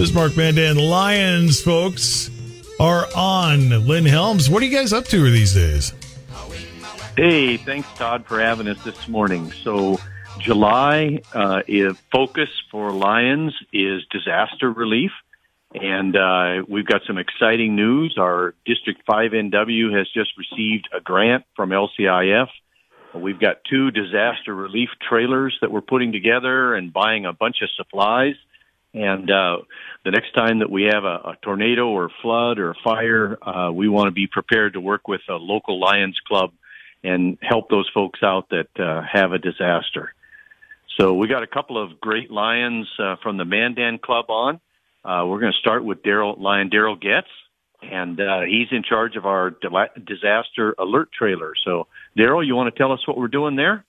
Bismarck Mandan Lions folks are on. Lynn Helms, what are you guys up to these days? Hey, thanks, Todd, for having us this morning. So July focus for Lions is disaster relief, and we've got some exciting news. Our District 5 NW has just received a grant from LCIF. We've got 2 disaster relief trailers that we're putting together and buying a bunch of supplies. And the next time that we have a tornado or flood or fire, we want to be prepared to work with a local Lions club and help those folks out that have a disaster. So we got a couple of great Lions from the Mandan Club on. We're going to start with Lion Daryl Getz, and he's in charge of our disaster alert trailer. So, Daryl, you want to tell us what we're doing there?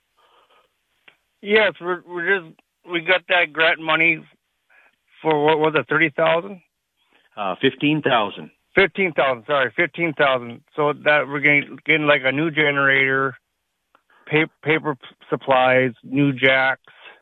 Yes, we got that grant money for, what was it, 30,000? 15,000. 15,000, sorry, 15,000. So that we're getting like a new generator, paper supplies, new jacks.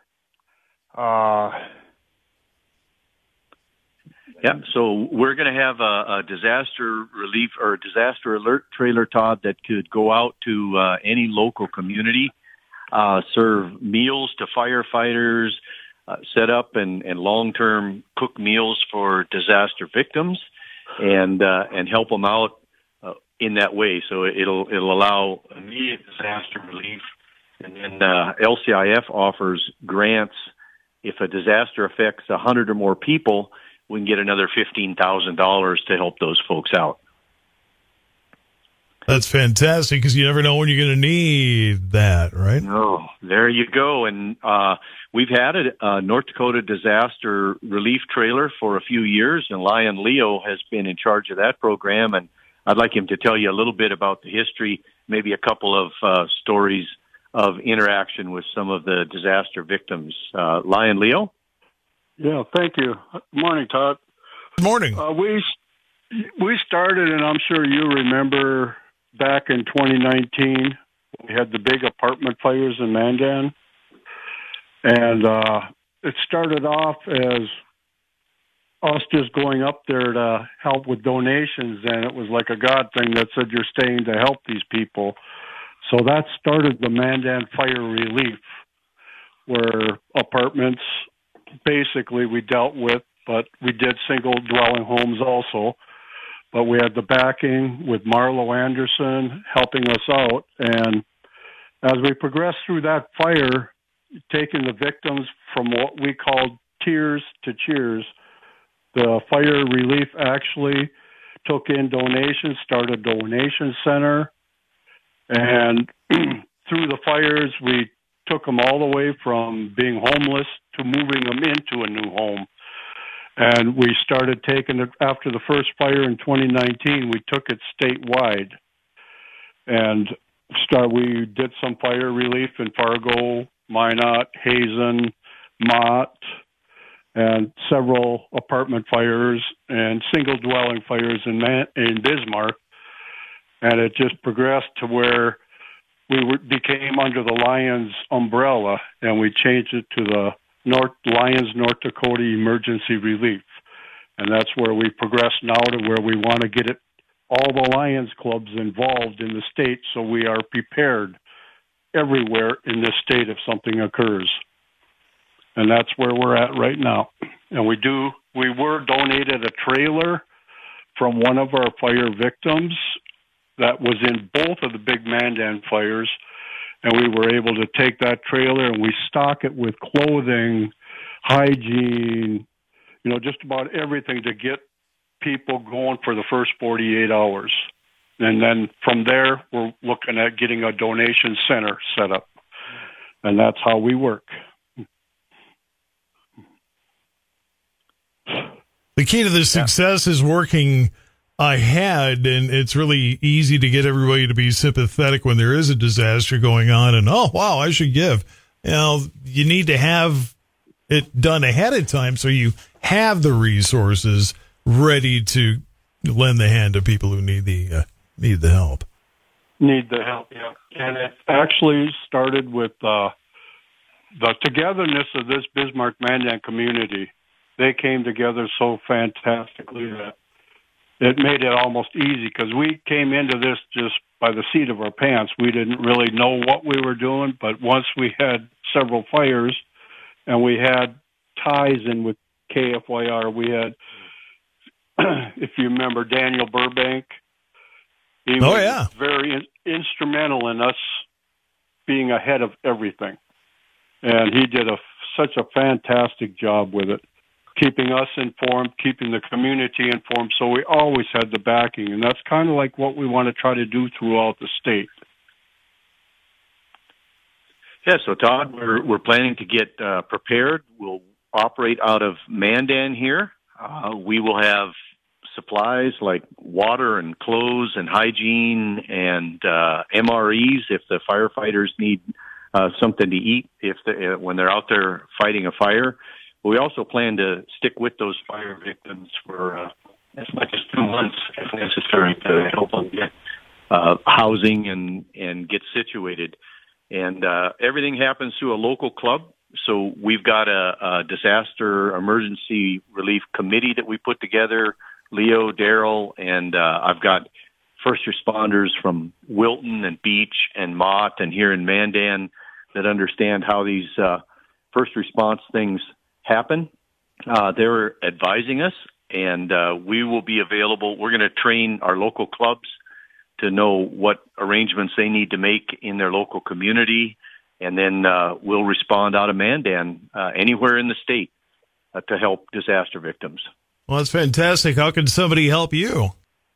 Yeah, so we're going to have a disaster relief or disaster alert trailer, Todd, that could go out to any local community, serve meals to firefighters, set up and long-term cook meals for disaster victims, and help them out in that way. So it'll allow immediate disaster relief, and then LCIF offers grants. If a disaster affects 100 or more people, we can get another $15,000 to help those folks out. That's fantastic, because you never know when you're going to need that, right? Oh, there you go. And we've had a North Dakota disaster relief trailer for a few years, and Lion Leo has been in charge of that program. And I'd like him to tell you a little bit about the history, maybe a couple of stories of interaction with some of the disaster victims. Lion Leo? Yeah, thank you. Good morning, Todd. Good morning. We started, and I'm sure you remember, back in 2019, we had the big apartment fires in Mandan. And it started off as us just going up there to help with donations, and it was like a God thing that said you're staying to help these people. So that started the Mandan Fire Relief, where apartments basically we dealt with, but we did single dwelling homes also. But we had the backing with Marlo Anderson helping us out. And as we progressed through that fire, taking the victims from what we called tears to cheers, the fire relief actually took in donations, started a donation center. And through the fires, we took them all the way from being homeless to moving them into a new home. And we started taking it after the first fire in 2019. We took it statewide, and we did some fire relief in Fargo, Minot, Hazen, Mott, and several apartment fires and single dwelling fires in Bismarck. And it just progressed to where we became under the Lions umbrella, and we changed it to the Lions North Dakota Emergency Relief. And that's where we progress now to where we want to get all the Lions clubs involved in the state so we are prepared everywhere in this state if something occurs. And that's where we're at right now. And we were donated a trailer from one of our fire victims that was in both of the big Mandan fires, and we were able to take that trailer and we stock it with clothing, hygiene, just about everything to get people going for the first 48 hours. And then from there, we're looking at getting a donation center set up. And that's how we work. The key to the success is working ahead, and it's really easy to get everybody to be sympathetic when there is a disaster going on and, oh, wow, I should give. You need to have it done ahead of time so you have the resources ready to lend the hand to people who need the help. Need the help, yeah. And it actually started with the togetherness of this Bismarck Mandan community. they came together so fantastically that it made it almost easy, because we came into this just by the seat of our pants. We didn't really know what we were doing, but once we had several fires and we had ties in with KFYR, we had, if you remember, Daniel Burbank. He was very instrumental in us being ahead of everything. And he did such a fantastic job with it, keeping us informed, keeping the community informed, so we always had the backing. And that's kind of like what we want to try to do throughout the state. Yeah, so Todd, we're planning to get prepared. We'll operate out of Mandan here. We will have supplies like water and clothes and hygiene and MREs if the firefighters need something to eat when they're out there fighting a fire. But we also plan to stick with those fire victims for as much as 2 months if necessary to help them get housing and get situated. And everything happens through a local club. So we've got a disaster emergency relief committee that we put together, Leo, Daryl, and I've got first responders from Wilton and Beach and Mott and here in Mandan that understand how these first response things happen. They're advising us, and we will be available. We're going to train our local clubs to know what arrangements they need to make in their local community, and then we'll respond out of Mandan anywhere in the state to help disaster victims. Well, that's fantastic. How can somebody help you?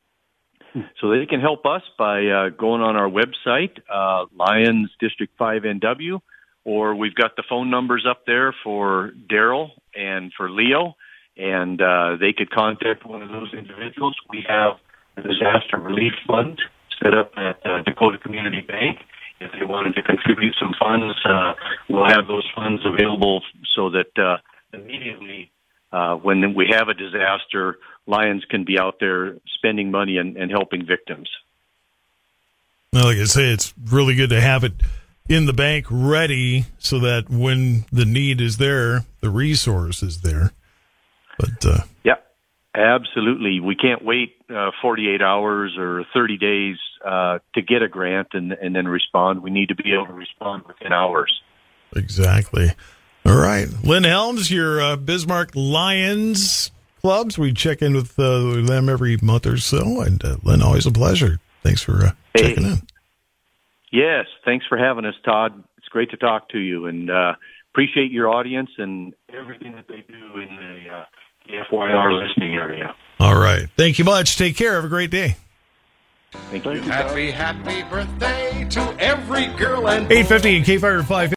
So they can help us by going on our website, Lions District 5 NW, or we've got the phone numbers up there for Daryl and for Leo, and they could contact one of those individuals. We have a disaster relief fund set up at Dakota Community Bank. If they wanted to contribute some funds, we'll have those funds available so that immediately when we have a disaster, Lions can be out there spending money and helping victims. Well, like I say, it's really good to have it in the bank ready so that when the need is there, the resource is there. But yeah, absolutely. We can't wait 48 hours or 30 days to get a grant and then respond. We need to be able to respond within hours. Exactly. All right. Lynn Helms, your Bismarck Lions clubs. We check in with them every month or so. And Lynn, always a pleasure. Thanks for checking in. Yes. Thanks for having us, Todd. It's great to talk to you, and appreciate your audience and everything that they do in the FYR listening area. All right. Thank you much. Take care. Have a great day. Thank you. Happy birthday to every girl and boy. 850 and KFIR 550.